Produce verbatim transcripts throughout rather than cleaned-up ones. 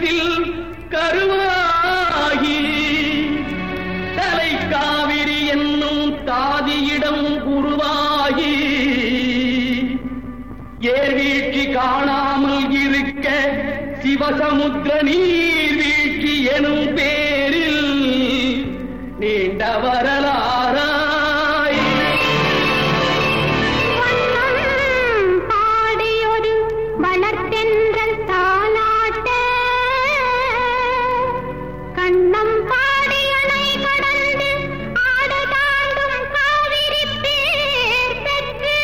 வயிற்றில் கருவாகி தலை காவிரி என்னும் தாதியிடம் உருவாகி ஏர்வீழ்ச்சி காணாமல் இருக்க சிவசமுத்திர நீர்வீழ்ச்சி எனும் பேரில் நீண்ட வரலாறாய் பாடியொரு வளர்த்தென்றல் தாலாட்ட கண்ணம் பாடியணை கடந்து ஆடதாண்டும் காவிரி பேர் பெற்று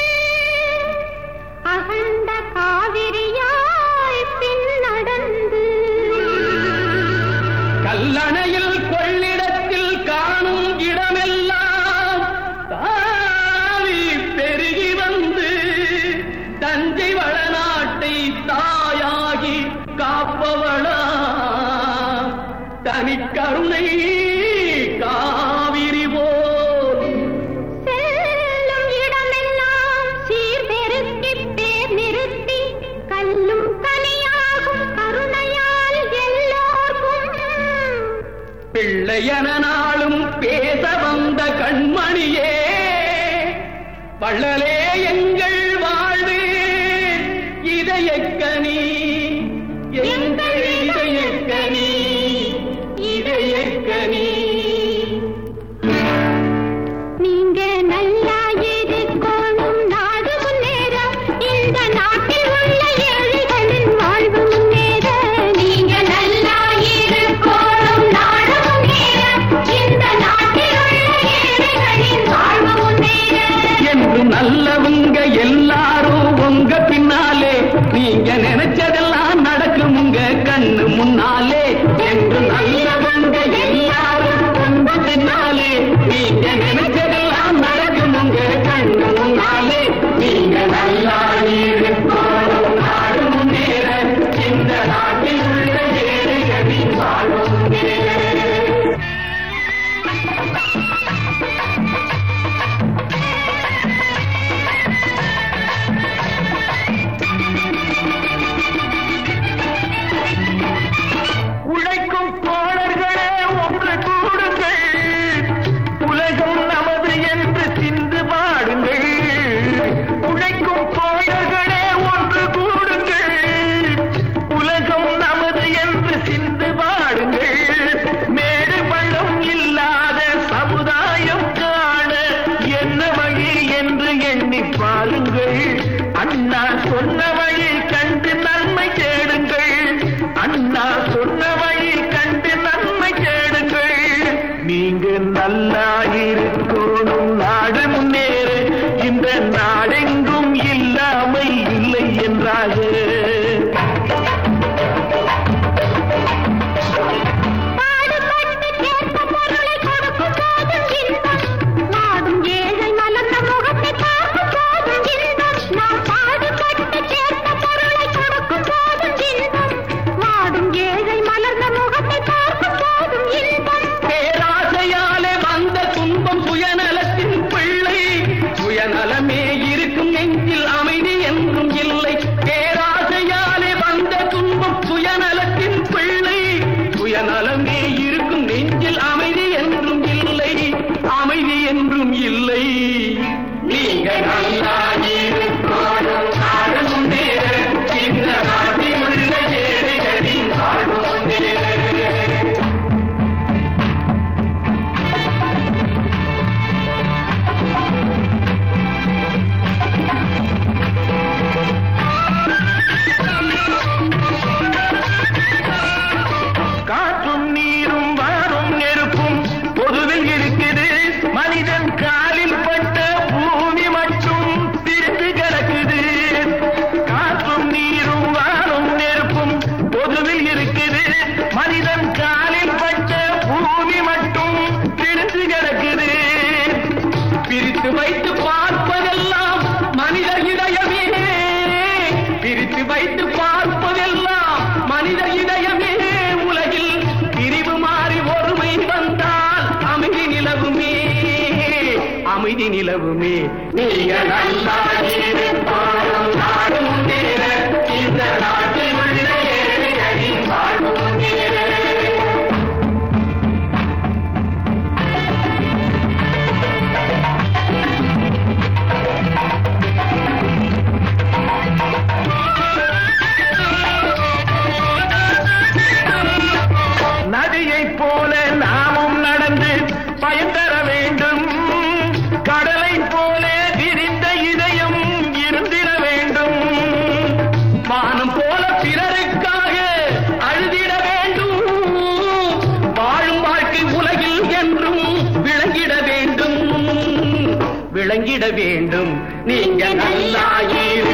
அகண்ட காவிரியாய் பின் நடந்து கல்லணையில் கொள்ளிடத்தில் காணும் இடமெல்லாம் தாவி பெருகி வந்து தஞ்சை வளநாட்டை தாயாகி காப்பவளா தனிக்கருணை காவிரி போல் செல்லும் இடமெல்லாம் சீர்பெருக்கி பேர் நிறுத்தி கல்லும் கனியாகும் கருணையால் எல்லோர்க்கும் பிள்ளையன நாளும் பேச வந்த கண்மணியே வள்ளலே எங்கள் வாழ்வு இதயக்கனி எங்கள் இதயக்கனி இதயக்கனி நீங்க நல்லா இருக்கணும் நாடு முன்னேற இந்த நாட்டில் உள்ள ஏழைகளின் வாழ்வு முன்னேற நீங்க நல்லா இருக்கணும் நாடு முன்னேற இந்த நாட்டில் உள்ள ஏழைகளின் வாழ்வு முன்னேற என்று நல்லவங்க எல்லாரும் உங்க பின்னாலே நீங்க நினைச்சதெல்லாம் நடக்கும் உங்க கண்ணு முன்னாலே என்று நல்லவங்க எல்லாரும் உங்க பின்னாலே நீங்க நினைச்சதெல்லாம் நடக்கும் உங்க கண்ணு முன்னாலே நீங்க நல்லா இருக்கணும் நாடு முன்னேற இந்த நாட்டில் உள்ள ஏழைகளின் வாழ்வு முன்னேற உழைக்கும் தோழர்களே ஒன்று கூடுங்கள் உலகம் நமது என்று சிந்து பாடுங்கள் உழைக்கும் தோழர்களே ஒன்று கூடுங்கள் உலகம் நமது என்று சிந்து பாடுங்கள் மேடு பள்ளம் இல்லாத சமுதாயம் காண என்ன வழி என்று எண்ணி பாருங்கள் அண்ணா சொன்ன வழி கண்டு நன்மை தேடுங்கள் அண்ணா சொன்ன வழி கண்டு நன்மை தேடுங்கள் நீங்க நல்லா இருக்கணும் நாடு முன்னேற இந்த நாடெங்கும் இல்லாமை இல்லை என்றாக பாடுபட்டு சேர்த்த பொருளை கொடுக்கும் போதும் இன்பம் வாடும் ஏழை மலர்ந்த முகத்தை பார்க்கும் போதும் இன்பம் நாம் பாடுபட்டு சேர்த்த பொருளை கொடுக்கும் போதும் இன்பம் வாடும் ஏழை மலர்ந்த முகத்தை பார்க்கும் போதும் இன்பம் பேராசையாலே வந்த துன்பம் சுயநலத்தின் பிள்ளை சுயநலமே இருக்கும் நெஞ்சில் அமைதி என்றும் இல்லை பேராசையாலே வந்த துன்பம் சுயநலத்தின் பிள்ளை சுயநலமே இருக்கும் நெஞ்சில் அமைதி என்றும் இல்லை அமைதி என்றும் இல்லை நீங்க நல்லா இருக்கணும் நாடு முன்னேற இந்த நாட்டில் உள்ள ஏழைகளின் வாழ்வு முன்னேற காற்றும் நீரும் வாரும் நெருப்பும் பொதுவில் இருக்குது மனிதன் காலில் பட்ட பூமி மட்டும் பிரிந்து கிடக்குது காற்றும் நீரும் வாரும் நெருப்பும் பொதுவில் இருக்குது மனிதன் காலில் பட்ட பூமி மட்டும் பிரிந்து கிடக்குது பிரித்து வைத்து பார்ப்பதெல்லாம் மனித இதயமே பிரித்து வைத்து பார்ப்பதெல்லாம் மனித இதயமே உலகில் பிரிவு மாறி ஒருமை வந்தால் அமைதி நிலவுமே அமைதி நிலவுமே நீங்க நல்லா இருக்கணும் நாடு முன்னேற இந்த நாட்டில் உள்ள ஏழைகளின் வாழ்வு வேண்டும். நீங்க நல்லா இரு